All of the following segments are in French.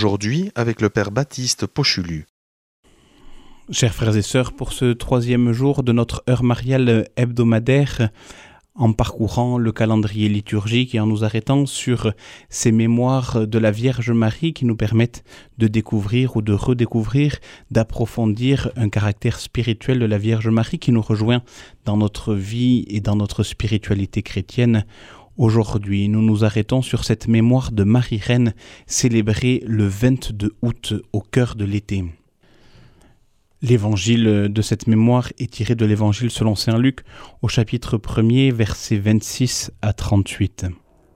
aujourd'hui avec le Père Baptiste Pochulu. Chers frères et sœurs, pour ce 3e jour de notre heure mariale hebdomadaire, en parcourant le calendrier liturgique et en nous arrêtant sur ces mémoires de la Vierge Marie qui nous permettent de découvrir ou de redécouvrir, d'approfondir un caractère spirituel de la Vierge Marie qui nous rejoint dans notre vie et dans notre spiritualité chrétienne. Aujourd'hui, nous nous arrêtons sur cette mémoire de Marie-Reine célébrée le 22 août au cœur de l'été. L'évangile de cette mémoire est tiré de l'évangile selon saint Luc au chapitre 1er, versets 26 à 38.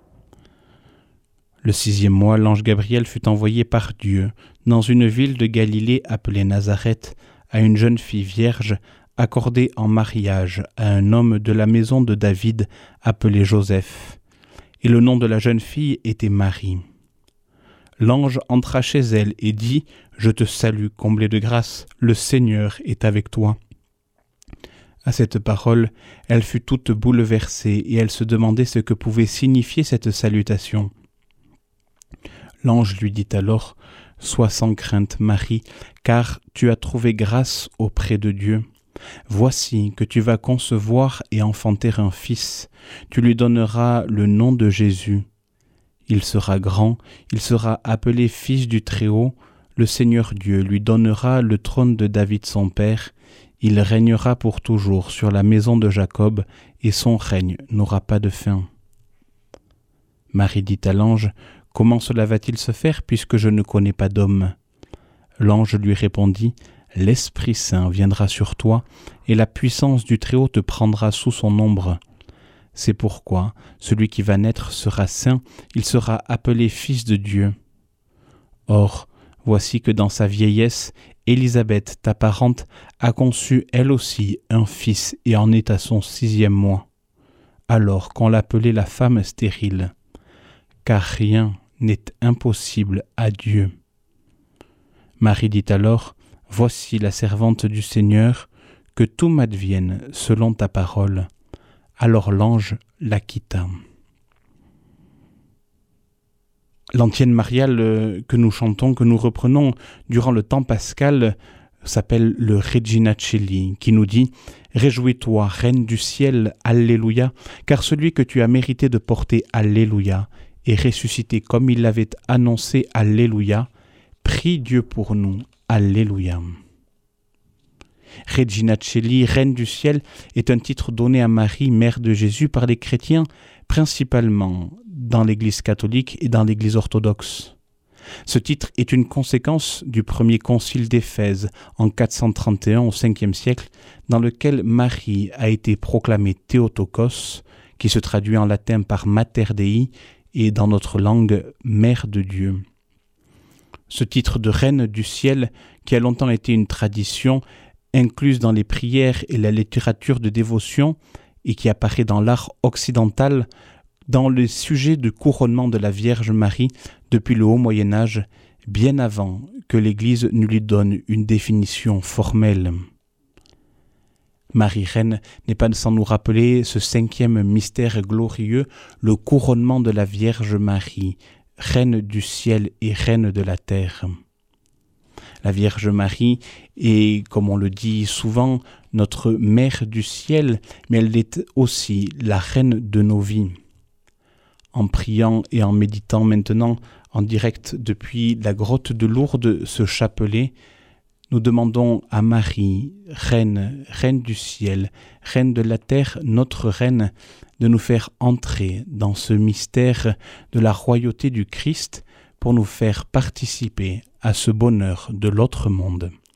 Le 6e mois, l'ange Gabriel fut envoyé par Dieu dans une ville de Galilée appelée Nazareth à une jeune fille vierge accordée en mariage à un homme de la maison de David appelé Joseph. Et le nom de la jeune fille était Marie. L'ange entra chez elle et dit « Je te salue, comblée de grâce, le Seigneur est avec toi. » À cette parole, elle fut toute bouleversée et elle se demandait ce que pouvait signifier cette salutation. L'ange lui dit alors « Sois sans crainte, Marie, car tu as trouvé grâce auprès de Dieu. Voici que tu vas concevoir et enfanter un fils. Tu lui donneras le nom de Jésus. Il sera grand, il sera appelé Fils du Très-Haut. Le Seigneur Dieu lui donnera le trône de David son père. Il régnera pour toujours sur la maison de Jacob, et son règne n'aura pas de fin. » Marie dit à l'ange, « Comment cela va-t-il se faire puisque je ne connais pas d'homme ?» L'ange lui répondit, « L'Esprit Saint viendra sur toi, et la puissance du Très-Haut te prendra sous son ombre. C'est pourquoi celui qui va naître sera saint, il sera appelé Fils de Dieu. Or, voici que dans sa vieillesse, Élisabeth, ta parente, a conçu elle aussi un fils et en est à son 6e mois, alors qu'on l'appelait la femme stérile, car rien n'est impossible à Dieu. » Marie dit alors, « Voici la servante du Seigneur, que tout m'advienne selon ta parole. » Alors l'ange la quitta. L'antienne mariale que nous chantons, que nous reprenons durant le temps pascal, s'appelle le Regina Coeli, qui nous dit « Réjouis-toi, Reine du ciel, Alléluia, car celui que tu as mérité de porter Alléluia est ressuscité comme il l'avait annoncé Alléluia. Prie Dieu pour nous, Alléluia. » Regina Coeli, Reine du ciel, est un titre donné à Marie, mère de Jésus, par les chrétiens, principalement dans l'Église catholique et dans l'Église orthodoxe. Ce titre est une conséquence du premier concile d'Éphèse en 431 au 5e siècle, dans lequel Marie a été proclamée Théotokos, qui se traduit en latin par Mater Dei et dans notre langue Mère de Dieu. Ce titre de Reine du ciel, qui a longtemps été une tradition, incluse dans les prières et la littérature de dévotion et qui apparaît dans l'art occidental dans le sujet du couronnement de la Vierge Marie depuis le Haut Moyen-Âge, bien avant que l'Église ne lui donne une définition formelle. Marie-Reine n'est pas sans nous rappeler ce 5e mystère glorieux, le couronnement de la Vierge Marie, Reine du ciel et Reine de la terre. La Vierge Marie est, comme on le dit souvent, notre Mère du ciel, mais elle est aussi la Reine de nos vies. En priant et en méditant maintenant en direct depuis la grotte de Lourdes ce chapelet, nous demandons à Marie, Reine, Reine du ciel, Reine de la terre, notre Reine, de nous faire entrer dans ce mystère de la royauté du Christ pour nous faire participer à ce bonheur de l'autre monde.